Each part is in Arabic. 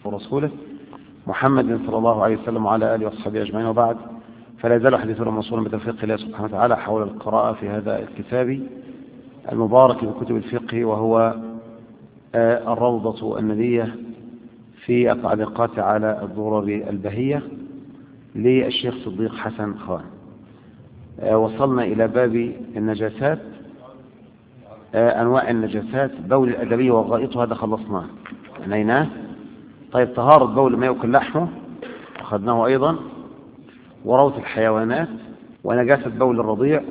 ورسوله محمد صلى الله عليه وسلم وعلى آله وصحبه أجمعين، وبعد، فلا يزال حديثنا موصولا بتوفيق الله سبحانه وتعالى حول القراءة في هذا الكتاب المبارك من كتب الفقه، وهو الروضة الندية في التعليقات على الدرر البهية للشيخ صديق حسن خان. وصلنا إلى باب النجاسات، أنواع النجاسات، بول الأدبي وغائطه، هذا خلصناه عنيناه. طيب، طهارة بول ما يأكل لحمه أخذناه أيضا، وروث الحيوانات، ونجاسة بول الرضيع،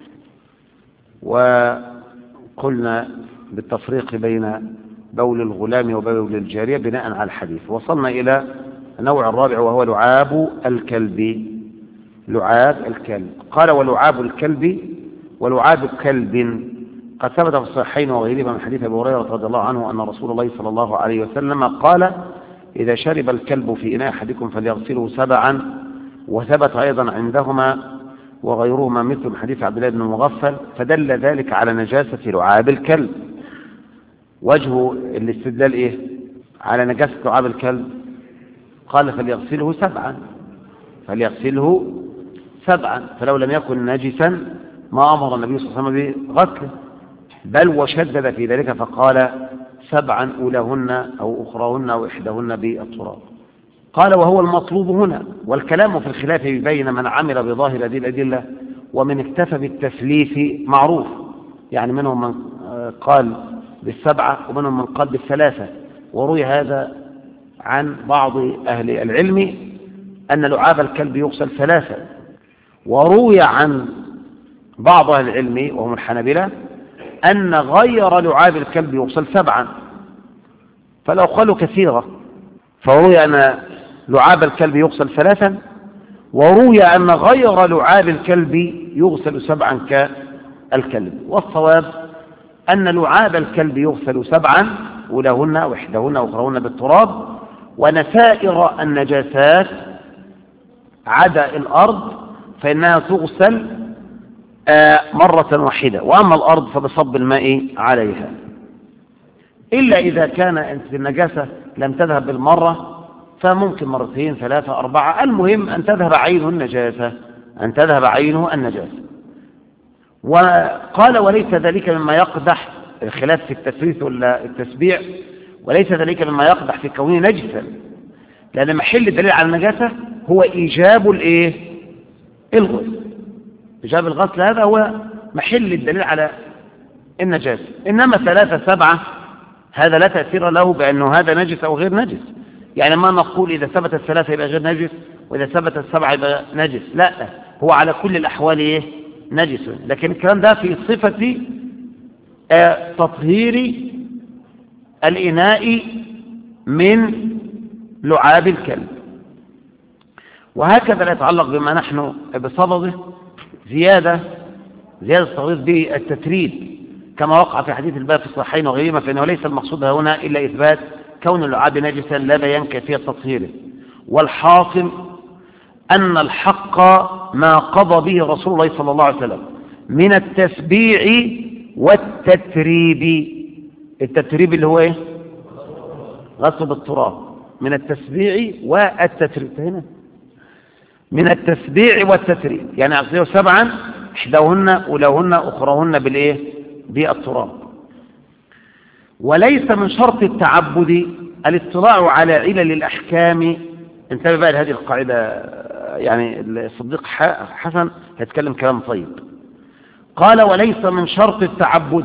وقلنا بالتفريق بين بول الغلام وبول الجارية بناء على الحديث. وصلنا إلى النوع الرابع وهو لعاب الكلب. لعاب الكلب، قال ولعاب الكلب ولعاب كلب قد ثبت في الصحيحين وغيرهما من حديث أبي هريرة رضي الله عنه أن رسول الله صلى الله عليه وسلم قال إذا شرب الكلب في إناء أحدكم فليغسله 7، وثبت أيضا عندهما وغيرهما مثل حديث عبد الله بن المغفل، فدل ذلك على نجاسة لعاب الكلب. وجه الاستدلال إيه على نجاسة لعاب الكلب؟ قال فليغسله 7، فليغسله 7، فلو لم يكن نجسا ما أمر النبي صلى الله عليه وسلم بغسله، بل وشدد في ذلك فقال 7 أولهن أو أخرهن أو إحداهن بالتراب. قال وهو المطلوب هنا، والكلام في الخلاف بين من عمل بظاهر هذه الأدلة ومن اكتفى بالتثليث معروف، يعني منهم من قال بال7 ومنهم من قال بال3. وروي هذا عن بعض أهل العلم أن لعاب الكلب يغسل 3، وروي عن بعض أهل العلم وهم الحنابلة أن غير لعاب الكلب يغسل 7، فلو قالوا كثيرة. فروي أن لعاب الكلب يغسل 3، وروي أن غير لعاب الكلب يغسل 7 كالكلب. والصواب أن لعاب الكلب يغسل 7 أولهن وإحداهن وأخرهن بالتراب، ونسائر النجاسات عدا الأرض فإنها تغسل مرة واحدة، وأما الأرض فبصب الماء عليها، إلا إذا كان النجاسة لم تذهب بالمرة فممكن 2 3 4، المهم أن تذهب عينه النجاسة، أن تذهب عينه النجاسة. وقال وليس ذلك مما يقدح، الخلاف في التثليث ولا التسبيع، وليس ذلك مما يقدح في كونه نجسا، لأن محل الدليل على النجاسة هو إيجاب الغسل. إيجاب الغسل هذا هو محل الدليل على النجاسة، إنما 3 7 هذا لا تأثير له بأنه هذا نجس أو غير نجس. يعني ما نقول إذا ثبت 3 يبقى غير نجس، وإذا ثبت 7 يبقى نجس، لا، هو على كل الأحوال نجس. لكن الكلام ده في صفة تطهير الإناء من لعاب الكلب. وهكذا لا يتعلق بما نحن بصدده زيادة التغليظ بالتتريب كما وقع في حديث الباب في الصحيحين وغيرهما، فإنه ليس المقصود هنا إلا إثبات كون اللعاب نجسا لا بيان كيفية تطهيره. والحاصل أن الحق ما قضى به رسول الله صلى الله عليه وسلم من التسبيع والتتريب. التتريب اللي هو غسل بالتراب، من التسبيع والتتريب، هنا من التسبيع والتتريب، يعني أغسله 7، إحداهن أولهن أخرهن بالتراب. وليس من شرط التعبد الاطلاع على علل الأحكام. انتبه بقى لهذه القاعدة، يعني الصديق حسن يتكلم كلام طيب. قال وليس من شرط التعبد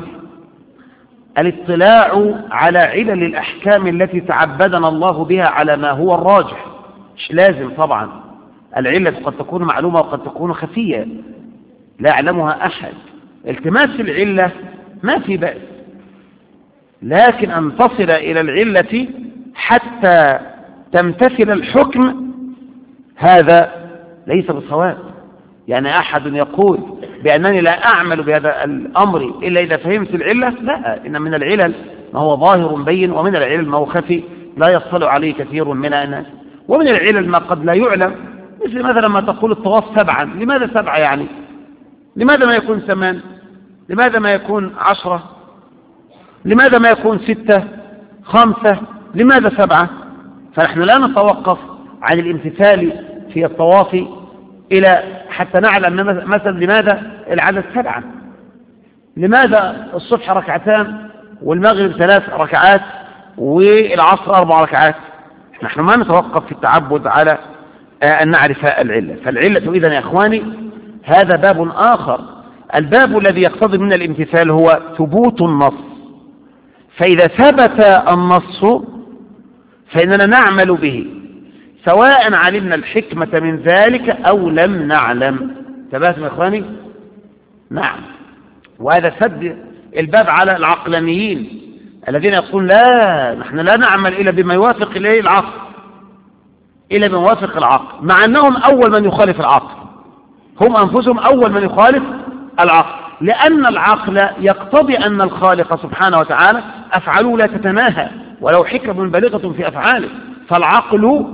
الاطلاع على علل الأحكام التي تعبدنا الله بها على ما هو الراجح. مش لازم طبعا، العلة قد تكون معلومة وقد تكون خفية لا يعلمها أحد، التماس العلة ما في بأس، لكن أن تصل إلى العلة حتى تمتثل الحكم هذا ليس بصواب. يعني أحد يقول بأنني لا أعمل بهذا الأمر إلا إذا فهمت العلة، لا، إن من العلل ما هو ظاهر بين، ومن العلل ما هو خفي لا يصل عليه كثير من الناس، ومن العلل ما قد لا يعلم، مثل مثلا ما تقول الطواف 7، لماذا 7؟ يعني لماذا ما يكون 8؟ لماذا ما يكون 10؟ لماذا ما يكون 6 5؟ لماذا 7؟ فنحن لا نتوقف عن الامتثال في الطواف إلى حتى نعلم مثلا لماذا العدد 7، لماذا الصبح ركعتان والمغرب 3 ركعات والعصر 4 ركعات. نحن ما نتوقف في التعبد على أن نعرف العلة. فالعلة إذن يا إخواني هذا باب آخر. الباب الذي يقتضي من الامتثال هو ثبوت النص، فإذا ثبت النص فإننا نعمل به سواء علمنا الحكمة من ذلك أو لم نعلم. تباتم يا إخواني؟ نعم. وهذا سد الباب على العقلانيين الذين يقولون لا نحن لا نعمل إلا بما يوافق إليه العقل، إلا بما يوافق العقل، مع أنهم أول من يخالف العقل، هم أنفسهم أول من يخالف العقل، لأن العقل يقتضي أن الخالق سبحانه وتعالى أفعاله لا تتناهى ولو حكم بالغة في أفعاله، فالعقل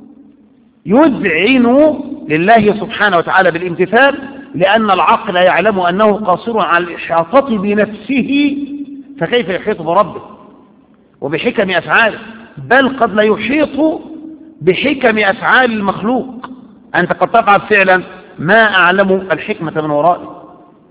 يذعن لله سبحانه وتعالى بالامتثال، لأن العقل يعلم أنه قاصر على الإحاطة بنفسه، فكيف يحيط بربه وبحكم أفعاله؟ بل قد لا يحيط بحكم أفعال المخلوق. أنت قد تفعل فعلا ما أعلم الحكمة من ورائه،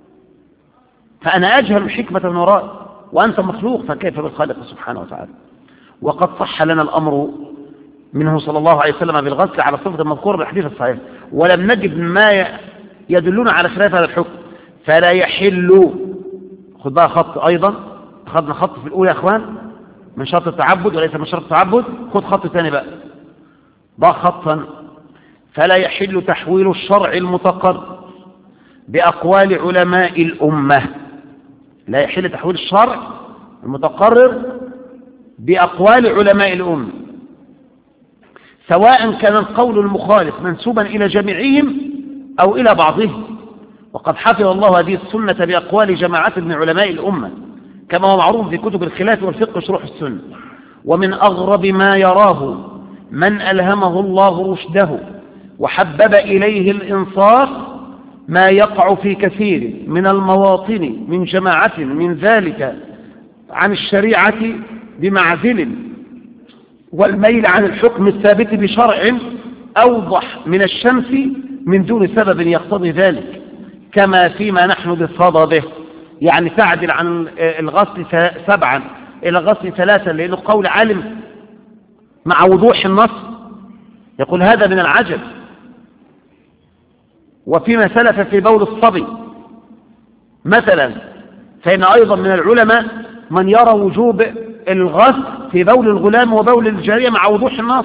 فأنا أجهل الحكمة من ورائه وأنت مخلوق، فكيف بالخالق سبحانه وتعالى؟ وقد صح لنا الأمر منه صلى الله عليه وسلم بالغسل على الصفة المذكورة بالحديث الصحيح، ولم نجد ما يدلون على خلاف هذا الحكم، فلا يحل. خذ بقى خط أيضا، أخذنا خط في الأولى يا أخوان من شرط التعبد وليس من شرط التعبد، خذ خط ثاني بقى خطا. فلا يحل تحويل الشرع المتقرر بأقوال علماء الأمة. لا يحل تحويل الشرع المتقرر بأقوال علماء الأمة، سواء كان القول المخالف منسوبا إلى جميعهم أو إلى بعضهم. وقد حفظ الله هذه السنة بأقوال جماعات من علماء الأمة كما هو معروف في كتب الخلاف والفقه شروح السنة. ومن أغرب ما يراه من ألهمه الله رشده وحبب إليه الإنصاف ما يقع في كثير من المواطن من جماعة من ذلك عن الشريعة بمعزل، والميل عن الحكم الثابت بشرع أوضح من الشمس من دون سبب يقتضي ذلك، كما فيما نحن بصدده. يعني تعدل عن الغسل 7 إلى الغسل 3 لأنه قول عالم مع وضوح النص، يقول هذا من العجب. وفيما سلف في بول الصبي مثلا، فإن أيضا من العلماء من يرى وجوب الغسل في بول الغلام وبول الجارية مع وضوح النص.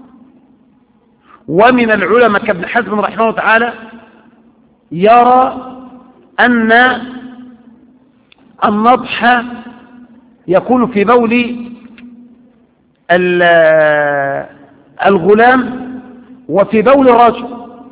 ومن العلماء كابن حزم رحمه الله تعالى يرى أن النضح يكون في بول الغلام وفي بول الرجل،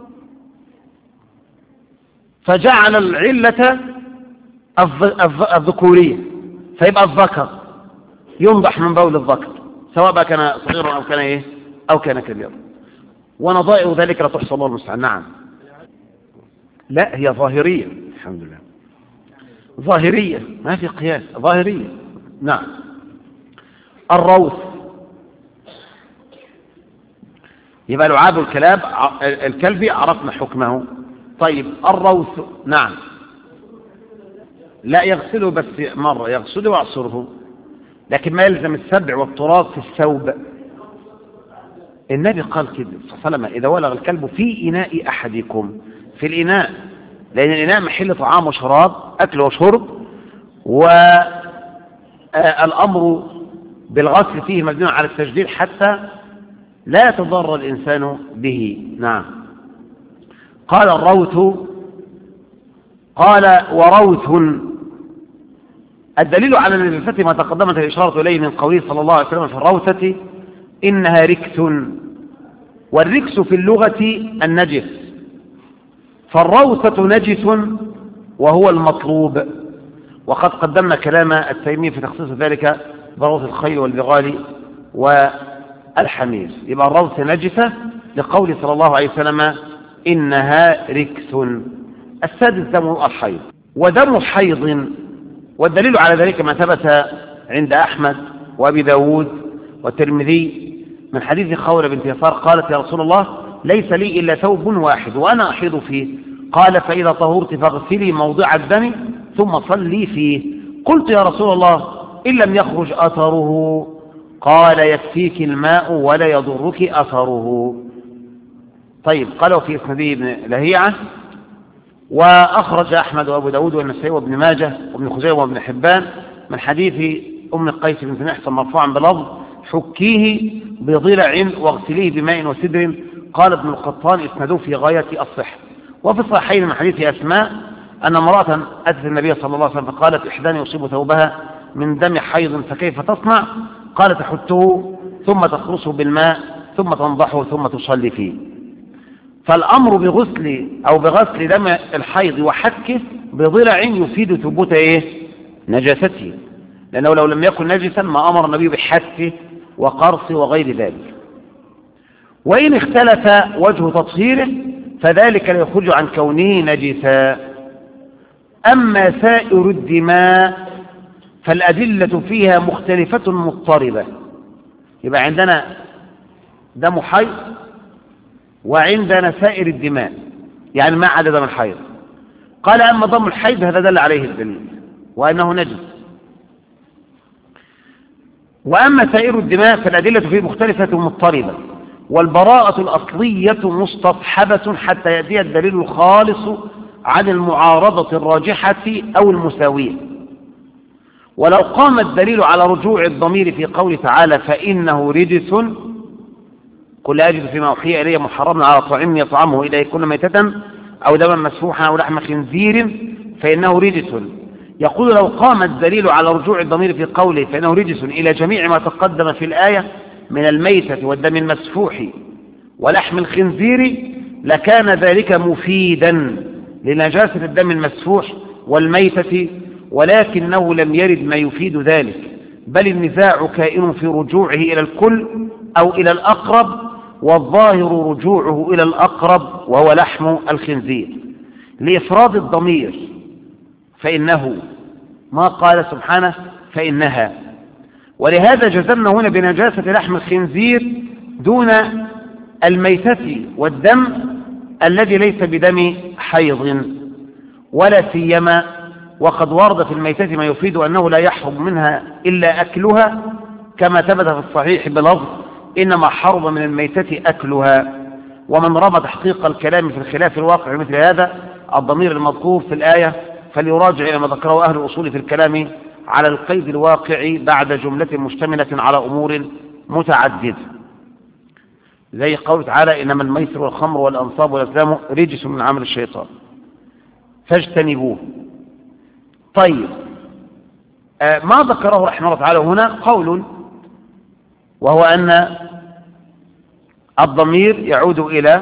فجعل العلة الذكورية، فيبقى الذكر ينضح من بول الذكر سواء بقى كان صغيرا أو كان إيه أو كان كبيرا، ونظائر ذلك لا تحصى الله المستعان. نعم. لا هي ظاهرية الحمد لله، ظاهرية ما في قياس، ظاهرية. نعم. الروث يبقى لعاب الكلب عرفنا حكمه. طيب الروث نعم لا يغسله بس مرة، يغسله ويعصره، لكن ما يلزم السبع والتراب في الثوب. النبي قال كده صلى الله عليه وسلم إذا ولغ الكلب في إناء أحدكم، في الإناء، لأن الإناء محل طعام وشراب، أكل وشرب، والأمر بالغسل فيه مبني على التجديد حتى لا يتضرر الإنسان به. نعم. قال الروث، قال وروث. الدليل على النجاسة ما تقدمت الإشارة إليه من قوله صلى الله عليه وسلم في الروثة إنها ركس، والركس في اللغة النجس، فالروثة نجس وهو المطلوب. وقد قدمنا كلام التيمي في تخصيص ذلك بروث الخيل والبغال والحمير. يبقى الروث نجسة لقول صلى الله عليه وسلم إنها ركس. السادس دم الحيض، ودم حيض، والدليل على ذلك ما ثبت عند أحمد وأبي داود والترمذي من حديث خولة بنت يسار قالت يا رسول الله ليس لي إلا ثوب واحد وأنا أحيض فيه، قال فإذا طهرت فاغسلي موضع الدم ثم صلي فيه. قلت يا رسول الله إن لم يخرج أثره، قال يكفيك الماء ولا يضرك أثره. طيب، قالوا في إسناده ابن لهيعة، وأخرج أحمد وأبو داود والنسائي وابن ماجه وابن خزيمة وابن حبان من حديث أم قيس بنت محصن مرفوعا بلفظ حكيه بضلع واغسليه بماء وسدر. قال ابن القطان إسناده في غاية الصحة. وفي الصحيحين من حديث أسماء أن امرأة أتت النبي صلى الله عليه وسلم فقالت إحداني يصيب ثوبها من دم حيض فكيف تصنع؟ قال تحته ثم تخرصه بالماء ثم تنضحه ثم تصلي فيه. فالأمر بغسل دم الحيض وحكه بضلع يفيد ثبوت نجاسته، لأنه لو لم يكن نجسا ما أمر النبي بحكه وقرصه وغير ذلك. وإن اختلف وجه تطهيره فذلك لا يخرج عن كونه نجسا. أما سائر الدماء فالأدلة فيها مختلفة مضطربة. يبقى عندنا دم حيض وعندنا سائر الدماء، يعني ما عدا دم الحيض. قال أما دم الحيض هذا دل عليه الدليل وأنه نجس. وأما سائر الدماء فالأدلة فيه مختلفة مضطربة، والبراءة الأصلية مستصحبة حتى يأتي الدليل الخالص عن المعارضة الراجحة أو المساوية. ولو قام الدليل على رجوع الضمير في قوله تعالى فإنه رجس، قل لا أجد فيما أوحي إلي محرما على طاعم يطعمه إلا يكون ميتة أو دما مسفوحا أو لحم خنزير فإنه رجس. يقول لو قام الدليل على رجوع الضمير في قوله فإنه رجس إلى جميع ما تقدم في الآية من الميتة والدم المسفوح ولحم الخنزير لكان ذلك مفيدا لنجاسة الدم المسفوح والميتة، ولكنه لم يرد ما يفيد ذلك، بل النزاع كائن في رجوعه إلى الكل أو إلى الأقرب، والظاهر رجوعه إلى الأقرب وهو لحم الخنزير لإفراد الضمير، فإنه ما قال سبحانه فإنها. ولهذا جزمنا هنا بنجاسة لحم الخنزير دون الميتة والدم الذي ليس بدم حيض، ولا سيما وقد ورد في الميتة ما يفيد أنه لا يحرم منها إلا أكلها، كما ثبت في الصحيح بلفظ إنما حرم من الميتة أكلها. ومن رمى تحقيق الكلام في الخلاف الواقع مثل هذا الضمير المذكور في الآية فليراجع إلى ما ذكره أهل الأصول في الكلام على القيد الواقع بعد جملة مشتملة على أمور متعددة، زي قوله تعالى إنما الميسر والخمر والأنصاب والأزلام رجس من عمل الشيطان فاجتنبوه. طيب، ما ذكره رحمه الله تعالى هنا قول، وهو أن الضمير يعود إلى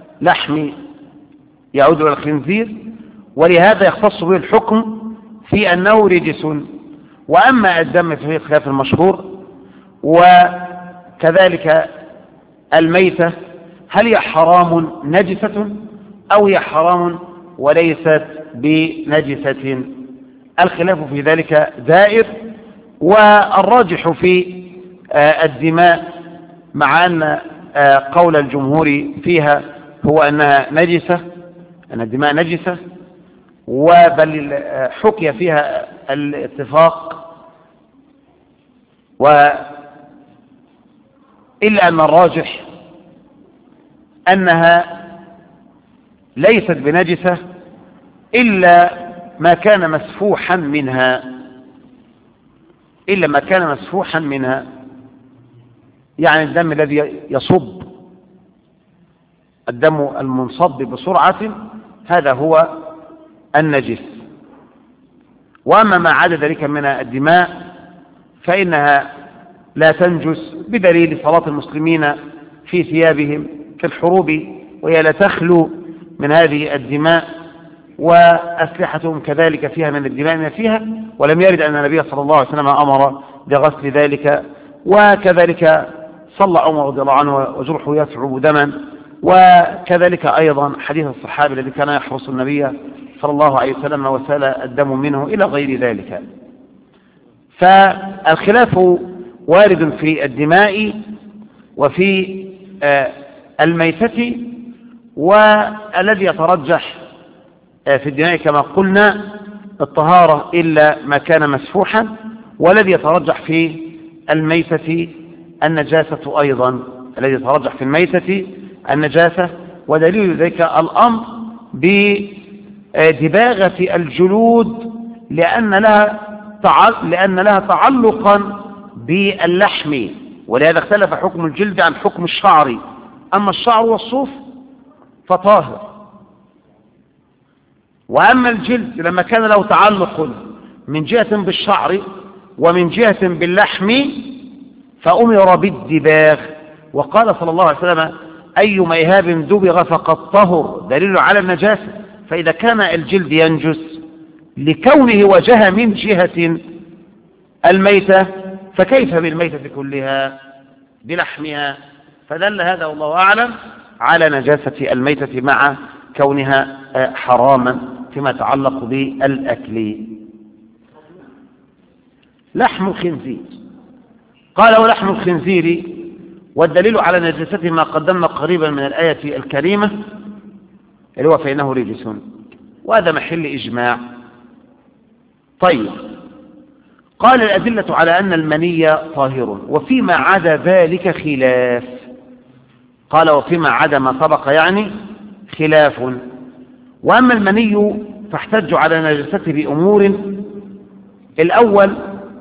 الخنزير، ولهذا يختص به الحكم في أنه رجس. وأما الدم فيه خلاف المشهور، وكذلك الميتة هل هي حرام نجسة أو هي حرام وليست بنجسة؟ الخلاف في ذلك دائر، والراجح في الدماء مع أن قول الجمهور فيها هو أنها نجسة، أن الدماء نجسة، وبل حكي فيها الاتفاق، إلا أن الراجح أنها ليست بنجسة إلا ما كان مسفوحا منها، يعني الدم الذي يصب، الدم المنصب بسرعة، هذا هو النجس. وأما ما عدا ذلك من الدماء فإنها لا تنجس بدليل صلاة المسلمين في ثيابهم في الحروب وهي لا تخلو من هذه الدماء، وأسلحتهم كذلك فيها من الدماء ما فيها، ولم يرد أن النبي صلى الله عليه وسلم أمر بغسل ذلك. وكذلك صلى عمر رضي الله عنه وجرحه يثعب دما، وكذلك أيضا حديث الصحابي الذي كان يحرس النبي صلى الله عليه وسلم وسال الدم منه إلى غير ذلك. فالخلاف وارد في الدماء وفي الميتة. والذي يترجح في الدماء كما قلنا الطهارة إلا ما كان مسفوحا، والذي يترجح في الميتة النجاسة أيضا، الذي يترجح في الميتة النجاسة. ودليل ذلك الأمر بدباغة الجلود لأن لها تعلقا باللحم، ولهذا اختلف حكم الجلد عن حكم الشعر. أما الشعر والصوف فطاهر، وأما الجلد لما كان له تعلق من جهة بالشعر ومن جهة باللحم فأمر بالدباغ. وقال صلى الله عليه وسلم أيما إهاب دبغ فقد طهر، دليل على النجاسة. فإذا كان الجلد ينجس لكونه وجه من جهة الميتة فكيف بالميتة كلها بلحمها؟ فدل هذا والله أعلم على نجاسة الميتة مع كونها حراما فيما يتعلق بالأكل. لحم الخنزير، قال ولحم الخنزير، والدليل على نجاسته ما قدمنا قريبا من الآية الكريمة اللي هو فإنه رجس، وهذا محل إجماع. طيب، قال الأدلة على أن المني طاهر، وفيما عدا ذلك خلاف. قال وفيما عدا ما سبق يعني خلاف. وأما المني فاحتج على نجاسته بأمور: الأول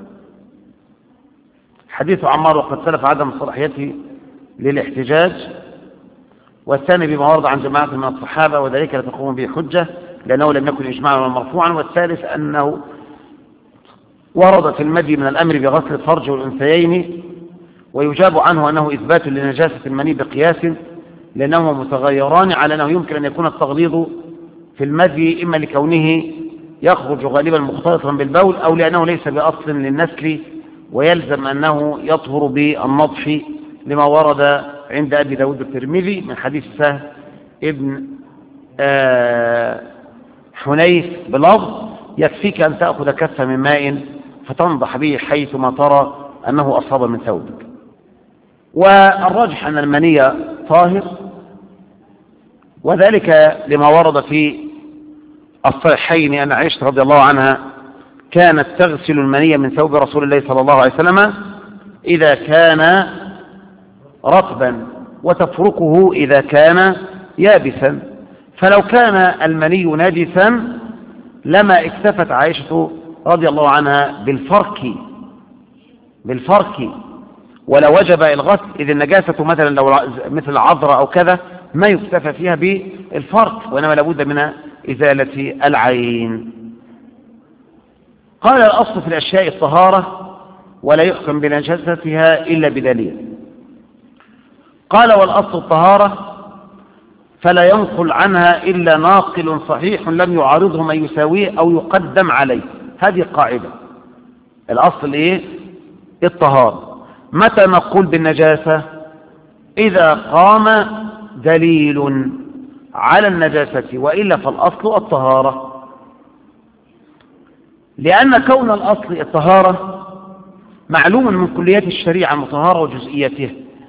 حديث عمار وقد سلف عدم صلاحيته للاحتجاج، والثاني بما ورد عن جماعة من الصحابة وذلك لا تقوم به حجة لأنه لم يكن إجماعا مرفوعا، والثالث أنه ورد في المدي من الأمر بغسل الفرج والأنثيين، ويجاب عنه أنه إثبات لنجاسة المني بقياس لأنهما متغيران على أنه يمكن أن يكون التغليظ في المدي إما لكونه يخرج غالبا مختلطا بالبول أو لأنه ليس بأصل للنسل ويلزم أنه يطهر بالنضح، لما ورد عند أبي داود الترمذي من حديث سهل ابن حنيف بلفظ: يكفيك أن تأخذ كفة من ماء فتنضح به حيثما ترى أنه أصاب من ثوبك. والراجح أن المني طاهر، وذلك لما ورد في الصحيحين أن عائشة رضي الله عنها كانت تغسل المني من ثوب رسول الله صلى الله عليه وسلم إذا كان رطبا وتفركه إذا كان يابسا، فلو كان المني نجسا لما اكتفت عائشة رضي الله عنها بالفرك ولا وجب الغسل، إذ النجاسة مثلا لو مثل العذراء أو كذا ما يكتفى فيها بالفرك، وإنما لابد من إزالة العين. قال الأصل في الأشياء الطهارة ولا يحكم بنجاستها إلا بدليل. قال والأصل الطهارة فلا ينقل عنها إلا ناقل صحيح لم يعارضه من يساويه أو يقدم عليه. هذه قاعدة. الأصل إيه؟ الطهارة. متى نقول بالنجاسة؟ إذا قام دليل على النجاسة، وإلا فالأصل الطهارة، لأن كون الأصل الطهارة معلوم من كليات الشريعة المطهرة وجزئياتها.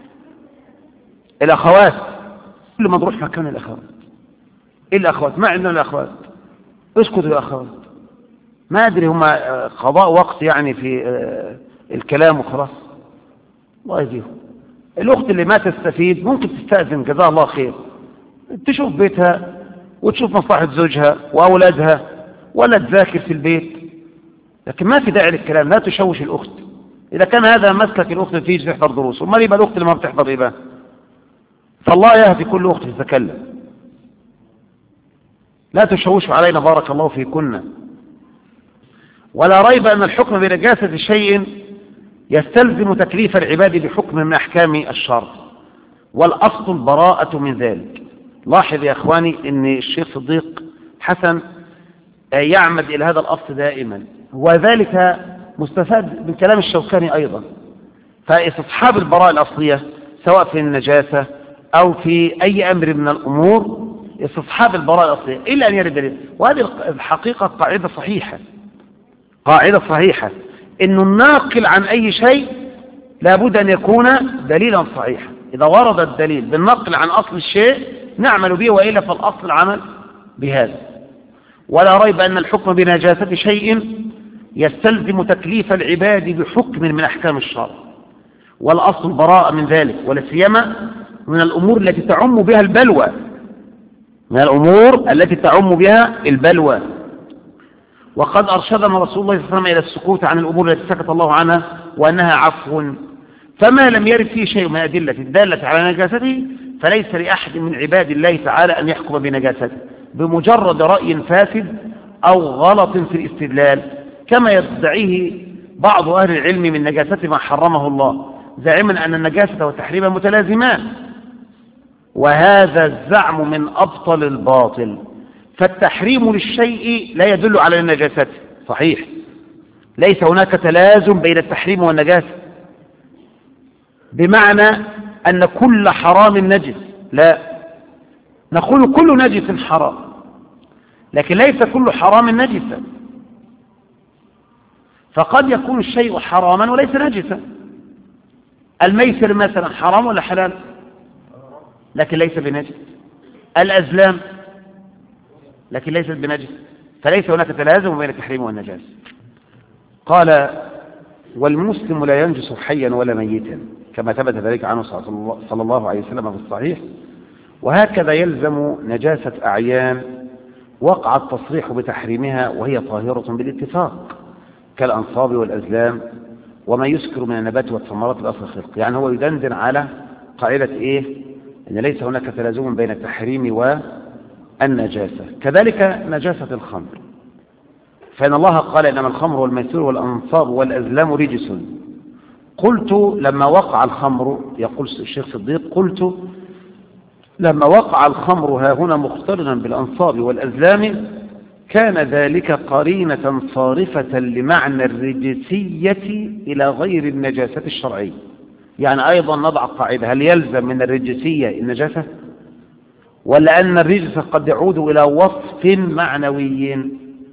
الأخوات كل ما نروح مكان الأخوات، إيه الأخوات؟ ما عندنا الأخوات، اسكتوا يا أخوات، ما أدري هما قضاء وقت يعني في الكلام وخلاص. الله يهديهم. الأخت اللي ما تستفيد ممكن تستأذن جزاها الله خير، تشوف بيتها وتشوف مصلحة زوجها وأولادها ولا تذاكر في البيت، لكن ما في داعي للكلام، لا تشوش الأخت. إذا كان هذا مسلك الأخت تيجي تحضر دروس، وما يبقى الأخت اللي ما بتحضر يبقى. فالله يهدي كل أخت تتكلم. لا تشوشوا علينا بارك الله فيكن. ولا ريب أن الحكم بنجاسة شيء يستلزم تكليف العباد بحكم من أحكام الشرع، والأصل البراءة من ذلك. لاحظ يا أخواني أن الشيخ صديق حسن يعمد إلى هذا الأصل دائما، وذلك مستفاد من كلام الشوكاني أيضا. فاستصحاب البراءة الأصلية سواء في النجاسة أو في أي أمر من الأمور، استصحاب البراءة الأصلية إلا أن يرد دليل. وهذه الحقيقة قاعدة صحيحة، قاعدة صحيحة، إنه الناقل عن أي شيء لابد أن يكون دليلا صحيحا. إذا ورد الدليل بالنقل عن أصل الشيء نعمل به، وإلا فالأصل العمل بهذا. ولا ريب أن الحكم بنجاسة شيء يستلزم تكليف العباد بحكم من أحكام الشرع، والأصل البراءة من ذلك، ولا سيما من الأمور التي تعم بها البلوى، من الأمور التي تعم بها البلوى. وقد أرشدنا رسول الله صلى الله عليه وسلم إلى السكوت عن الأمور التي سكت الله عنها وأنها عفو، فما لم يرد فيه شيء من الأدلة الدالة على نجاسته فليس لأحد من عباد الله تعالى أن يحكم بنجاسته بمجرد رأي فاسد أو غلط في الاستدلال، كما يدعيه بعض أهل العلم من نجاسة ما حرمه الله، زاعما أن النجاسة والتحريم متلازمان، وهذا الزعم من أبطل الباطل. فالتحريم للشيء لا يدل على النجاسة، صحيح، ليس هناك تلازم بين التحريم والنجاسة بمعنى أن كل حرام نجس، لا، نقول كل نجس حرام، لكن ليس كل حرام نجسا، فقد يكون الشيء حراما وليس نجسا. الميسر مثلا حرام ولا حلال؟ لكن ليس بنجس. الأزلام لكن ليست بنجس، فليس هناك تلازم بين التحريم والنجاسة. قال: والمسلم لا ينجس حيا ولا ميتا، كما ثبت ذلك عنه صلى الله عليه وسلم في الصحيح. وهكذا يلزم نجاسة أعيان وقع التصريح بتحريمها وهي طاهرة بالاتفاق، كالأنصاب والأزلام وما يسكر من النبات والثمرات الأصل الخلق. يعني هو يدندن على قاعدة إيه؟ أن ليس هناك تلازم بين التحريم والنجاسة. كذلك نجاسة الخمر، فإن الله قال: إنما الخمر والميسر والأنصاب والأزلام رجس. قلت لما وقع الخمر، يقول الشيخ صديق، قلت لما وقع الخمر ها هنا مقترنا بالأنصاب والأزلام كان ذلك قرينة صارفة لمعنى الرجسية إلى غير النجاسة الشرعية. يعني أيضا نضع قاعدة: هل يلزم من الرجسية النجاسة، ولا أن الرجس قد يعود إلى وصف معنوي؟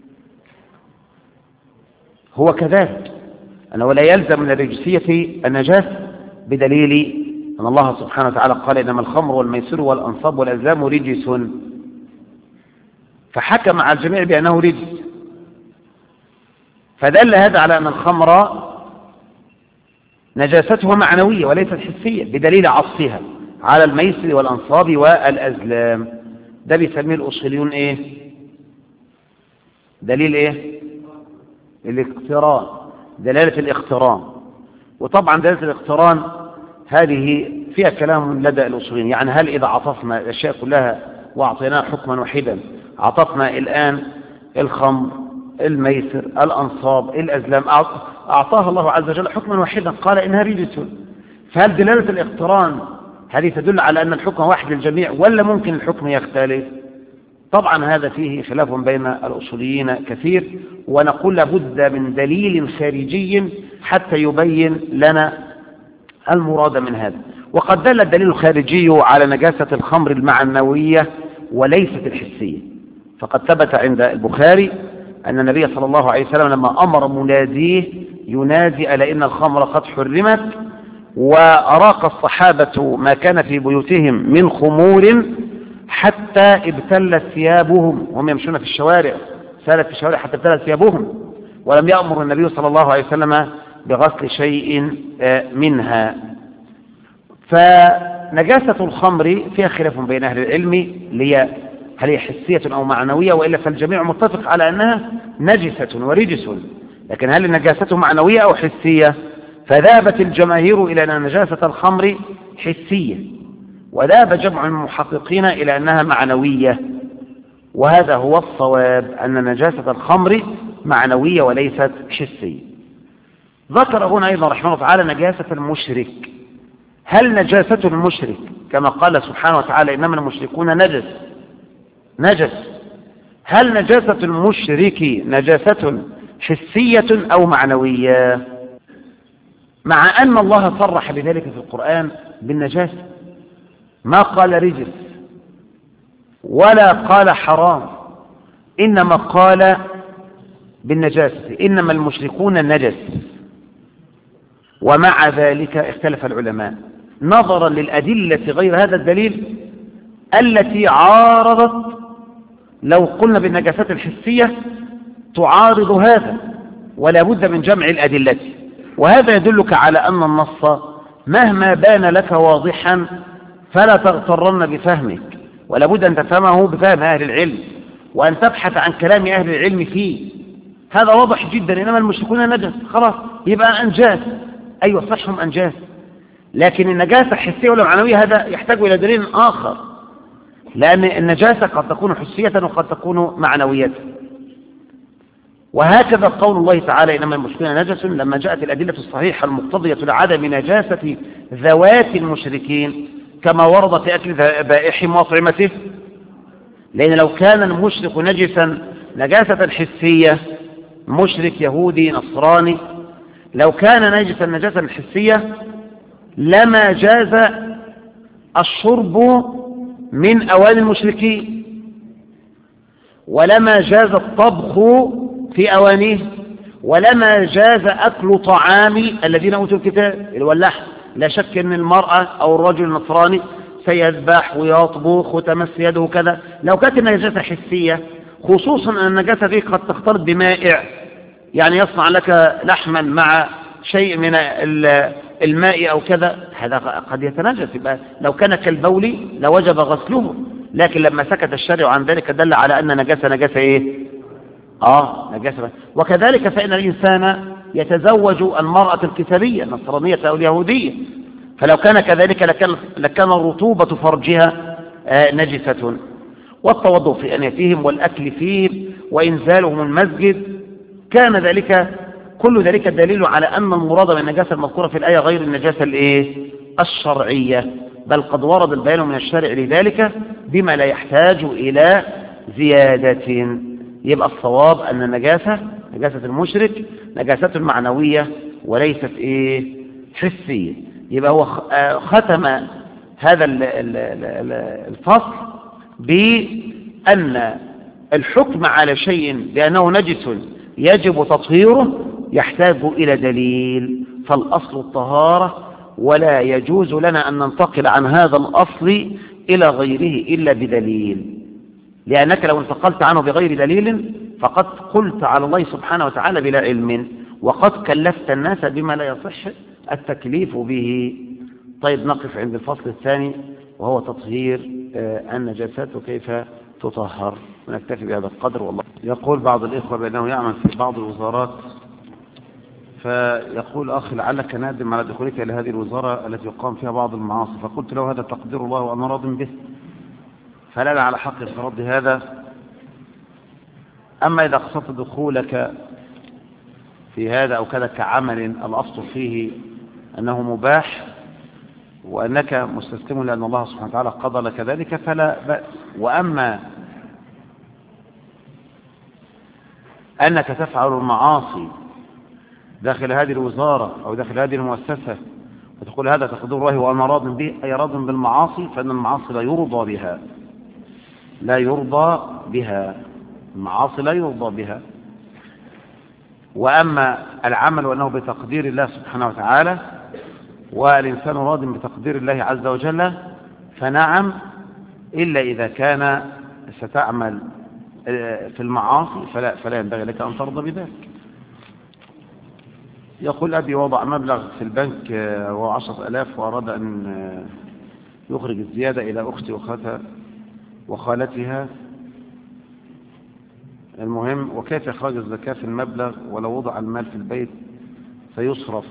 هو كذلك، أنه لا يلزم من الرجسية النجاسة بدليل أن الله سبحانه وتعالى قال: إنما الخمر والميسر والأنصاب والأزلام رجس، فحكم على الجميع بأنه رجس، فدل هذا على أن الخمر نجاسته معنوية وليست حسية بدليل عطفها على الميسر والأنصاب والأزلام. ده بيسميه الأصوليون إيه؟ دليل إيه؟ الاقتران، دلالة الاقتران. وطبعا دلالة الاقتران هذه فيها كلام لدى الأصوليين، يعني هل إذا عطفنا الأشياء كلها وأعطيناها حكما واحدا، عطفنا الآن الخمر، الميسر، الأنصاب، الأزلام، أعطاها الله عز وجل حكما واحدا، قال إنها رجس، فهل دلالة الاقتران هذه تدل على أن الحكم واحد للجميع، ولا ممكن الحكم يختلف؟ طبعا هذا فيه خلاف بين الأصوليين كثير، ونقول لابد من دليل خارجي حتى يبين لنا المراد من هذا. وقد دل الدليل الخارجي على نجاسة الخمر المعنوية وليست الحسية، فقد ثبت عند البخاري أن النبي صلى الله عليه وسلم لما أمر مناديه ينادي: ألا إن الخمر قد حرمت، وأراق الصحابة ما كان في بيوتهم من خمور حتى ابتلت ثيابهم وهم يمشون في الشوارع، سالت في الشوارع حتى ابتلت ثيابهم، ولم يأمر النبي صلى الله عليه وسلم بغسل شيء منها. فنجاسة الخمر فيها خلاف بين أهل العلم، هل هي حسية أو معنوية، وإلا فالجميع متفق على أنها نجسة ورجس، لكن هل النجاسة معنوية أو حسية؟ فذهبت الجماهير إلى أن نجاسة الخمر حسية، وذهب جمع المحققين إلى أنها معنوية، وهذا هو الصواب، أن نجاسة الخمر معنوية وليست حسية. ذكر هنا أيضا رحمه الله تعالى نجاسة المشرك. هل نجاسة المشرك كما قال سبحانه وتعالى: إنما المشركون نجس، هل نجاسة المشرك نجاسة حسية أو معنوية؟ مع أن الله صرح بذلك في القرآن بالنجاسة، ما قال رجس ولا قال حرام، إنما قال بالنجاسة: إنما المشركون نجس. ومع ذلك اختلف العلماء نظرا للأدلة غير هذا الدليل التي عارضت، لو قلنا بالنجاسات الحسية تعارض هذا، ولا بد من جمع الأدلة. وهذا يدلك على أن النص مهما بان لك واضحا فلا تغترن بفهمك، ولا بد أن تفهمه بفهم أهل العلم، وأن تبحث عن كلام أهل العلم فيه. هذا واضح جدا، إنما المشركون نجس، خلاص يبقى أنجاس، أيوة صحهم أنجاس، لكن النجاسة حسية ولا معنوية هذا يحتاج إلى دليل آخر، لأن النجاسة قد تكون حسية وقد تكون معنوية. وهكذا قول الله تعالى إنما المشركون نجس، لما جاءت الأدلة الصحيحة المقتضية لعدم نجاسة ذوات المشركين كما ورد في أكل ذبائحهم وأطعمته. لأن لو كان المشرك نجسا نجاسة حسية، مشرك يهودي نصراني، لو كان نجسا نجاسة حسية لما جاز الشرب من أواني المشركين، ولما جاز الطبخ في أوانيه، ولما جاز أكل طعام الذين أوتوا الكتاب اللي هو اللحم. لا شك أن المرأة أو الرجل النصراني سيذبح ويطبخ وتمس يده كذا. لو كانت النجاسة حسية، خصوصا أن النجاسة دي قد تختلط بمائع، يعني يصنع لك لحما مع شيء من الماء أو كذا، هذا قد يتنجس. يبقى لو كان كالبول لوجب غسله، لكن لما سكت الشرع عن ذلك دل على أن نجاسة إيه؟ نجاسة. وكذلك فإن الإنسان يتزوج المرأة الكتابية النصرانية أو اليهودية، فلو كان كذلك لكان رطوبة فرجها نجسة. والتوضؤ في أنيتهم والأكل فيهم وإنزالهم المسجد كان ذلك كل ذلك دليل على أن المراد من النجاسة المذكورة في الآية غير النجاسة الشرعية، بل قد ورد البيان من الشارع لذلك بما لا يحتاج إلى زيادة. يبقى الصواب أن نجاسة المشرك نجاسة معنوية وليست حسية. يبقى هو ختم هذا الفصل بأن الحكم على شيء بأنه نجس يجب تطهيره يحتاج إلى دليل، فالأصل الطهارة، ولا يجوز لنا أن ننتقل عن هذا الأصل إلى غيره إلا بدليل، لأنك لو انتقلت عنه بغير دليل فقد قلت على الله سبحانه وتعالى بلا علم، وقد كلفت الناس بما لا يصح التكليف به. طيب نقف عند الفصل الثاني وهو تطهير النجاسات وكيف تطهر، ونكتفي بهذا القدر. والله يقول بعض الإخوة بأنه يعمل في بعض الوزارات، فيقول أخي لعلك نادم على دخولك إلى هذه الوزارة التي يقام فيها بعض المعاصي، فقلت له هذا تقدير الله وأنا راض به، فلا أنا على حق في رد هذا. أما إذا قصدت دخولك في هذا أو كذا كعمل الأصل فيه أنه مباح وأنك مستسلم لأن الله سبحانه وتعالى قضى لك ذلك فلا بأس. وأما أنك تفعل المعاصي داخل هذه الوزارة أو داخل هذه المؤسسة وتقول هذا تقدير الله وأنا راض به، أي راض بالمعاصي، فإن المعاصي لا يرضى بها، المعاصي لا يرضى بها. وأما العمل وأنه بتقدير الله سبحانه وتعالى والإنسان راض بتقدير الله عز وجل فنعم، إلا إذا كان ستعمل في المعاصي فلا ينبغي لك أن ترضى بذلك. يقول أبي وضع مبلغ في البنك وهو 10,000 وأراد أن يخرج الزيادة إلى أختي وخالتها، المهم وكيف إخراج الزكاة في المبلغ ولو وضع المال في البيت فيصرف؟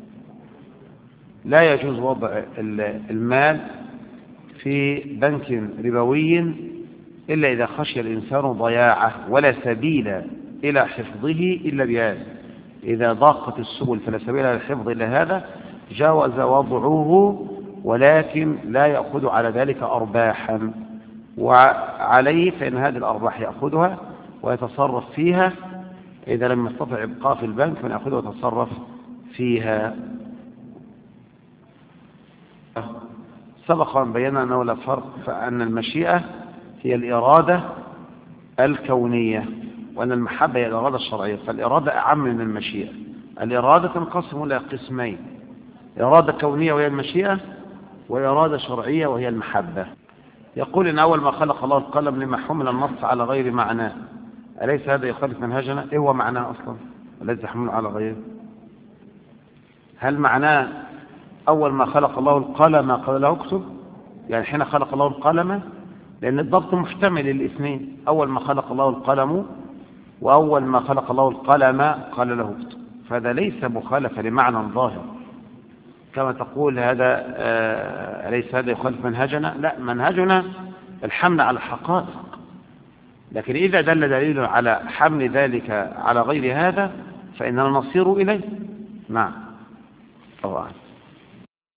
لا يجوز وضع المال في بنك ربوي إلا إذا خشي الإنسان ضياعه ولا سبيل إلى حفظه إلا بهذا. إذا ضاقت السبل فلا سبيل إلى الحفظ إلا هذا جاوز وضعه، ولكن لا يأخذ على ذلك أرباحا، وعليه فإن هذه الأرباح يأخذها ويتصرف فيها، إذا لم يستطع إبقاء في البنك فيأخذها ويتصرف فيها. سبق أن بينا أنه لا فرق، فأن المشيئة هي الإرادة الكونية وأن المحبة هي الإرادة الشرعية، فالإرادة أعم من المشيئة. الإرادة تنقسم إلى قسمين: إرادة كونية وهي المشيئة، وإرادة شرعية وهي المحبة. يقول إن أول ما خلق الله القلم لما حمل النص على غير معناه، أليس هذا يخالف منهجنا؟ إيه هو معناه أصلا الذي يحمل على غيره؟ هل معناه أول ما خلق الله القلم قال له اكتب؟ يعني حين خلق الله القلم، لأن الضبط محتمل الاثنين، أول ما خلق الله القلم وأول ما خلق الله القلم قال له اكتب، فهذا ليس مخالفة لمعنى ظاهر كما تقول هذا. أليس هذا يخالف منهجنا؟ لا، منهجنا الحمل على الحقائق، لكن إذا دل دليل على حمل ذلك على غير هذا فإننا نصير إليه. نعم. طبعا.